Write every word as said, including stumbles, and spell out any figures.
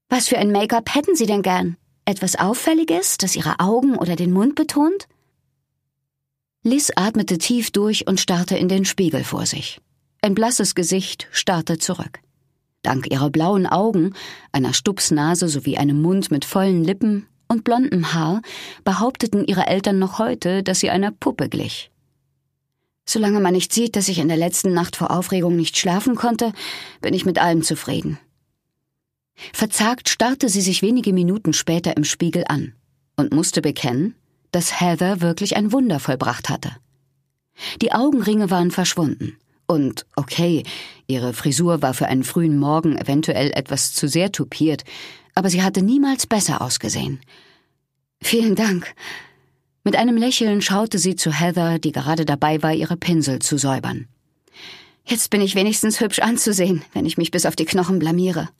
Was für ein Make-up hätten Sie denn gern? Etwas Auffälliges, das Ihre Augen oder den Mund betont? Liz atmete tief durch und starrte in den Spiegel vor sich. Ein blasses Gesicht starrte zurück. Dank ihrer blauen Augen, einer Stupsnase sowie einem Mund mit vollen Lippen und blondem Haar behaupteten ihre Eltern noch heute, dass sie einer Puppe glich. Solange man nicht sieht, dass ich in der letzten Nacht vor Aufregung nicht schlafen konnte, bin ich mit allem zufrieden. Verzagt starrte sie sich wenige Minuten später im Spiegel an und musste bekennen, dass Heather wirklich ein Wunder vollbracht hatte. Die Augenringe waren verschwunden. Und, okay, ihre Frisur war für einen frühen Morgen eventuell etwas zu sehr tupiert, aber sie hatte niemals besser ausgesehen. »Vielen Dank.« Mit einem Lächeln schaute sie zu Heather, die gerade dabei war, ihre Pinsel zu säubern. »Jetzt bin ich wenigstens hübsch anzusehen, wenn ich mich bis auf die Knochen blamiere.«